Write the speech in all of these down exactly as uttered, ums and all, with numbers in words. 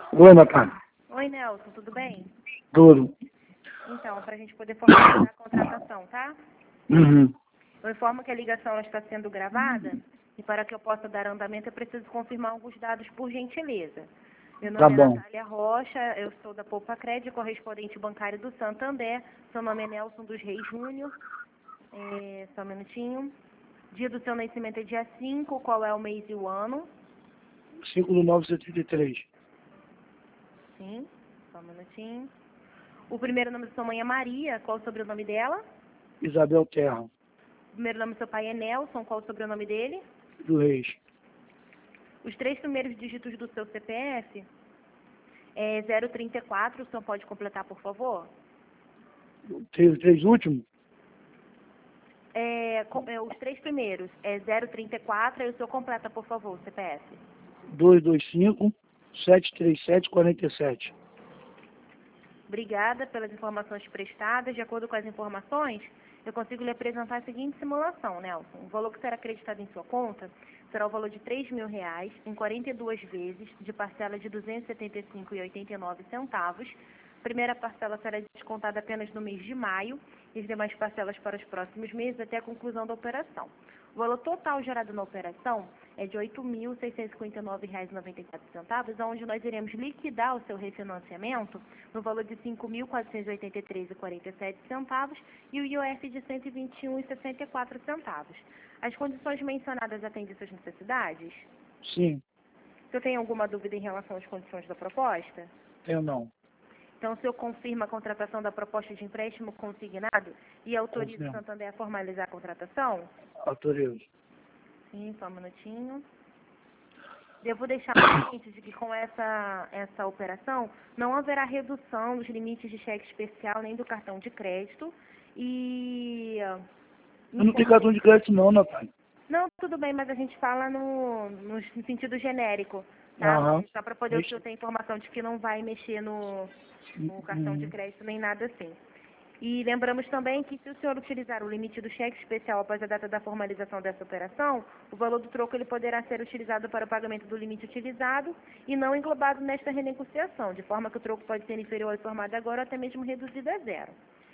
Oi, Natália. Oi, Nelson, tudo bem? Tudo. Então, para a gente poder formalizar a contratação, tá? Uhum. Eu informo que a ligação ela está sendo gravada e para que eu possa dar andamento eu preciso confirmar alguns dados por gentileza. Meu Tá nome é bom. Natália Rocha, eu sou da Poupa Crédito, correspondente bancário do Santander. Seu nome é Nelson dos Reis Júnior. É, só um minutinho. Dia do seu nascimento é dia cinco, qual é o mês e o ano? cinco do nove de setenta e três. Sim, só um minutinho. O primeiro nome da sua mãe é Maria, qual o sobrenome dela? Isabel Terra, O primeiro nome do seu pai é Nelson, qual o sobrenome dele? do Reis. Os três primeiros dígitos do seu C P F é zero trinta e quatro, o senhor pode completar, por favor? Três, três últimos? É, co- é, os três primeiros é zero trinta e quatro, aí o senhor completa, por favor, o C P F. duzentos e vinte e cinco, setecentos e trinta e sete, quarenta e sete. Obrigada pelas informações prestadas. De acordo com as informações, eu consigo lhe apresentar a seguinte simulação, Nelson. O valor que será acreditado em sua conta será o valor de três mil reais em quarenta e duas vezes, de parcela de duzentos e setenta e cinco reais e oitenta e nove centavos. A primeira parcela será descontada apenas no mês de maio e as demais parcelas para os próximos meses até a conclusão da operação. O valor total gerado na operação é de oito mil seiscentos e cinquenta e nove reais e noventa e quatro centavos, onde nós iremos liquidar o seu refinanciamento no valor de cinco mil quatrocentos e oitenta e três reais e quarenta e sete centavos e o I O F de cento e vinte e um reais e sessenta e quatro centavos. As condições mencionadas atendem suas necessidades? Sim, O senhor tem alguma dúvida em relação às condições da proposta? tenho não. Então, o senhor confirma a contratação da proposta de empréstimo consignado e autoriza o Confirmo. Santander a formalizar a contratação? Autorizo. Sim, só um minutinho. Devo deixar o seguinte, de que com essa, essa operação não haverá redução dos limites de cheque especial nem do cartão de crédito e... Eu não tenho cartão de crédito não, Natália. Não, tudo bem, mas a gente fala no, no sentido genérico, tá? Aham. Só para poder o senhor ter informação de que não vai mexer no, no cartão de Uhum. crédito nem nada assim. E lembramos também que se o senhor utilizar o limite do cheque especial após a data da formalização dessa operação, o valor do troco ele poderá ser utilizado para o pagamento do limite utilizado e não englobado nesta renegociação, de forma que o troco pode ser inferior ao informado agora ou até mesmo reduzido a zero.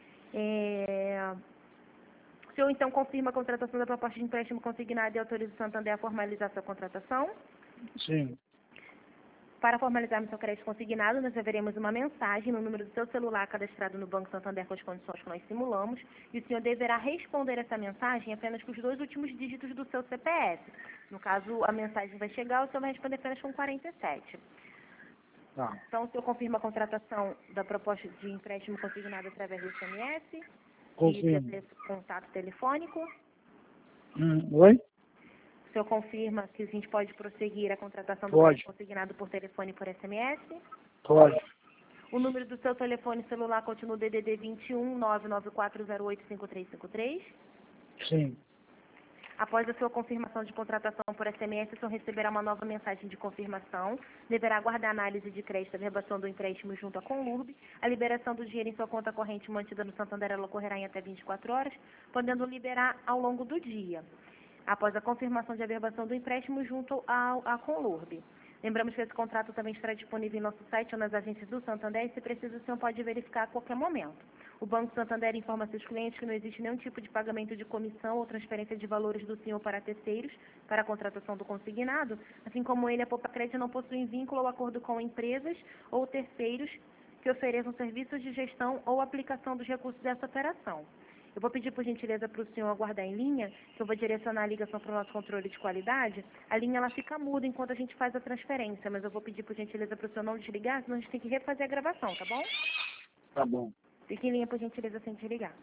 É... O senhor então confirma a contratação da proposta de empréstimo consignado e autoriza o Santander a formalizar sua contratação? Sim. Para formalizarmos seu crédito consignado, nós enviaremos uma mensagem no número do seu celular cadastrado no Banco Santander com as condições que nós simulamos e o senhor deverá responder essa mensagem apenas com os dois últimos dígitos do seu C P F. No caso, a mensagem vai chegar, o senhor vai responder apenas com quarenta e sete. Tá. Então, o senhor confirma a contratação da proposta de empréstimo consignado através do S M S e Confirmo. de contato telefônico? Hum. Oi? O senhor confirma que a gente pode prosseguir a contratação do Pode. crédito consignado por telefone e por S M S? Pode. O número do seu telefone celular continua o D D D vinte e um, nove nove quatro zero oito, cinco três cinco três. Sim. Após a sua confirmação de contratação por S M S, o senhor receberá uma nova mensagem de confirmação. Deverá aguardar a análise de crédito, a verbação do empréstimo junto à Conlurb. A liberação do dinheiro em sua conta corrente mantida no Santander ela ocorrerá em até vinte e quatro horas, podendo liberar ao longo do dia, após a confirmação de averbação do empréstimo junto ao, à Conlurb. Lembramos que esse contrato também estará disponível em nosso site ou nas agências do Santander e, se preciso, o senhor pode verificar a qualquer momento. O Banco Santander informa seus clientes que não existe nenhum tipo de pagamento de comissão ou transferência de valores do senhor para terceiros para a contratação do consignado, assim como ele, a Poupa Crédito, não possui vínculo ou acordo com empresas ou terceiros que ofereçam serviços de gestão ou aplicação dos recursos dessa operação. Eu vou pedir, por gentileza, para o senhor aguardar em linha, que eu vou direcionar a ligação para o nosso controle de qualidade. A linha ela fica muda enquanto a gente faz a transferência, mas eu vou pedir, por gentileza, para o senhor não desligar, senão a gente tem que refazer a gravação, tá bom? Tá bom. Fique em linha, por gentileza, sem desligar.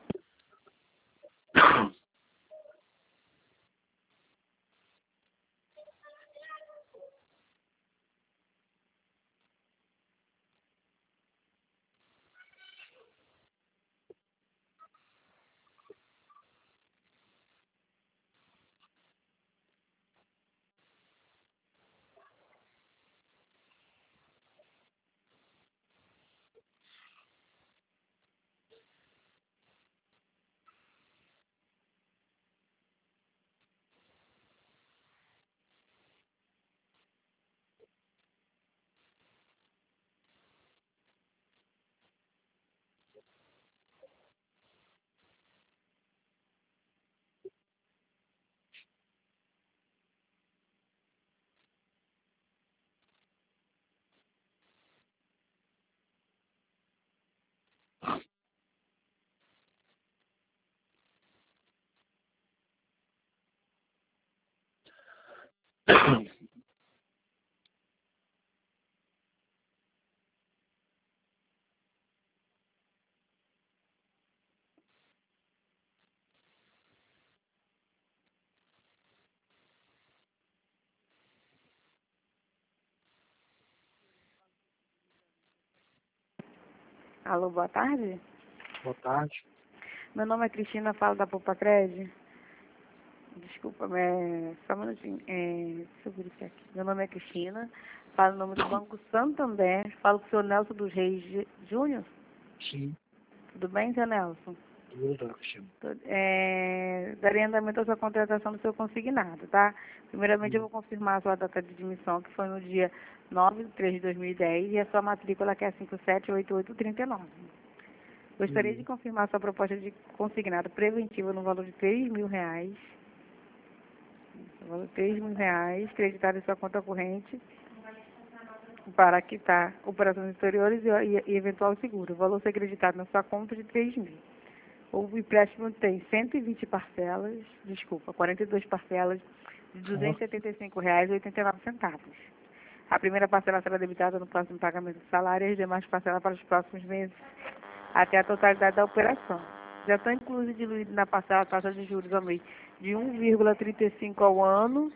Alô, boa tarde. Boa tarde. Meu nome é Cristina, falo da Poupa Cred. Desculpa, é, só um minutinho. É, deixa eu verificar aqui. Meu nome é Cristina, falo em nome do Banco Santander, falo com o senhor Nelson dos Reis Jú- Júnior. Sim, Tudo bem, seu Nelson? tudo bem, Cristina. Tudo- É, darei andamento à sua contratação do seu consignado, tá? Primeiramente, eu Hum. vou confirmar a sua data de admissão, que foi no dia nove de três de dois mil e dez, e a sua matrícula, que é cinco sete oito oito três nove. Gostaria de Hum. confirmar sua proposta de consignado preventivo no valor de três mil reais. No valor de três mil reais, creditado em sua conta corrente, para quitar operações exteriores e, e, e eventual seguro. O valor a ser creditado na sua conta de três mil. O empréstimo tem cento e vinte parcelas, desculpa, quarenta e duas parcelas de duzentos e setenta e cinco reais e oitenta e nove centavos. A primeira parcela será debitada no próximo pagamento do salário e as demais parcelas para os próximos meses, até a totalidade da operação. Já estão incluídos e diluídos na parcela a taxa de juros ao mês de um vírgula trinta e cinco ao ano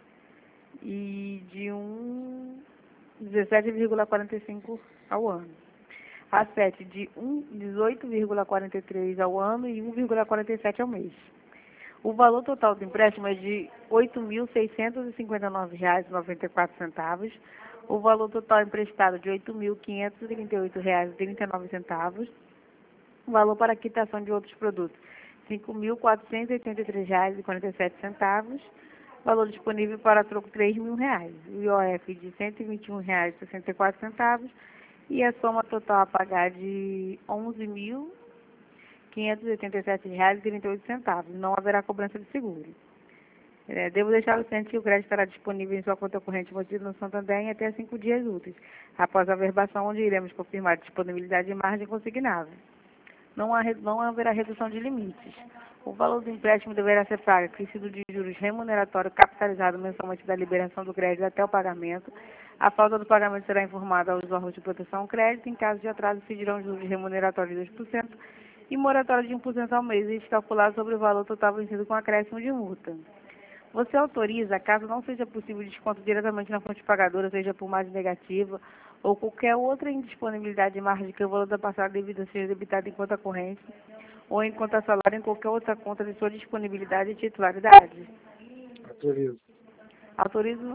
e de um dezessete vírgula quarenta e cinco ao ano. A sete de um dezoito vírgula quarenta e três ao ano e um vírgula quarenta e sete ao mês. O valor total do empréstimo é de oito mil seiscentos e cinquenta e nove reais e noventa e quatro centavos. O valor total emprestado de oito mil quinhentos e trinta e oito reais e trinta e nove centavos. O valor para quitação de outros produtos, cinco mil quatrocentos e oitenta e três reais e quarenta e sete centavos. Valor disponível para troco três mil reais. O I O F de cento e vinte e um reais e sessenta e quatro centavos. E a soma total a pagar de onze mil quinhentos e oitenta e sete reais e trinta e oito centavos. Não haverá cobrança de seguro. É, devo deixar o ciente que o crédito estará disponível em sua conta corrente mantida no Santander em até cinco dias úteis, após a verbação, onde iremos confirmar a disponibilidade de margem consignável. Não, há, não haverá redução de limites. O valor do empréstimo deverá ser pago, acrescido de juros remuneratório capitalizado mensalmente da liberação do crédito até o pagamento. A falta do pagamento será informada aos órgãos de proteção ao crédito. Em caso de atraso, incidirão juros remuneratórios de dois por cento e moratória de um por cento ao mês, e calculado sobre o valor total vencido com acréscimo de multa. Você autoriza, caso não seja possível desconto diretamente na fonte pagadora, seja por margem negativa ou qualquer outra indisponibilidade de margem, que o valor da parcela devida seja debitado em conta corrente ou em conta salário em qualquer outra conta de sua disponibilidade e titularidade. Autorizo. Autoriza,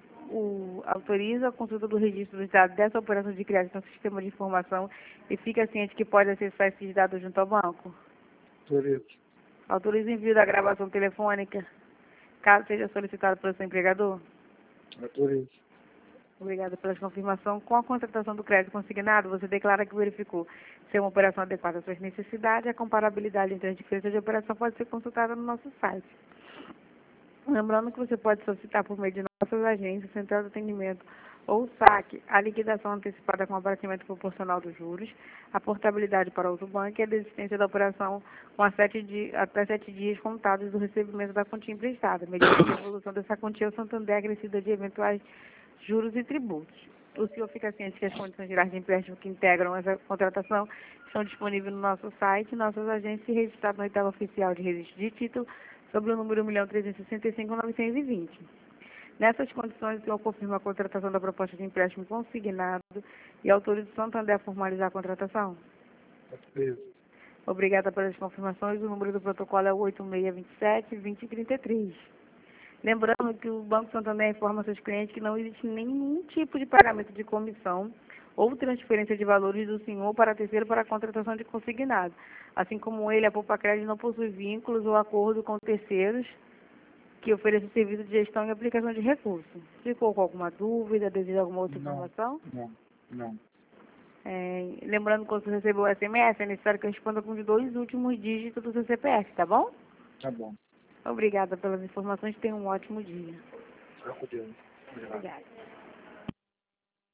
o, autoriza a consulta do registro dos dados dessa operação de criação do sistema de informação e fica ciente que pode acessar esses dados junto ao banco. Autorizo. Autoriza o envio da gravação telefônica, caso seja solicitado pelo seu empregador. Autorizo. Obrigada pela confirmação. Com a contratação do crédito consignado, você declara que verificou se é uma operação adequada às suas necessidades. A comparabilidade entre as diferenças de operação pode ser consultada no nosso site. Lembrando que você pode solicitar por meio de nossas agências, central de atendimento ou saque, a liquidação antecipada com abatimento proporcional dos juros, a portabilidade para outro banco e a desistência da operação com a sete di- até sete dias contados do recebimento da quantia emprestada, mediante a devolução dessa quantia ao Santander acrescida de eventuais juros e tributos. O senhor fica ciente que as condições gerais de empréstimo que integram essa contratação estão disponíveis no nosso site, nossas agências e registradas no oitavo oficial de registro de título, sobre o número um milhão trezentos e sessenta e cinco mil novecentos e vinte. Nessas condições, o senhor confirma a contratação da proposta de empréstimo consignado e autoriza o Santander a formalizar a contratação? Autorizo. Obrigada pelas confirmações. O número do protocolo é o oito seis dois sete, dois zero três três. Lembrando que o Banco Santander informa seus clientes que não existe nenhum tipo de pagamento de comissão ou transferência de valores do senhor para terceiro para a contratação de consignado. Assim como ele, a Poupa Cred não possui vínculos ou acordo com terceiros que ofereçam serviço de gestão e aplicação de recursos. Ficou com alguma dúvida, deseja alguma outra Não, informação? não, não. É, lembrando que quando você recebeu o S M S, é necessário que responda com os dois últimos dígitos do seu C P F, tá bom? Tá bom. Obrigada pelas informações, tenha um ótimo dia. Fica com Deus. Obrigado. Obrigada.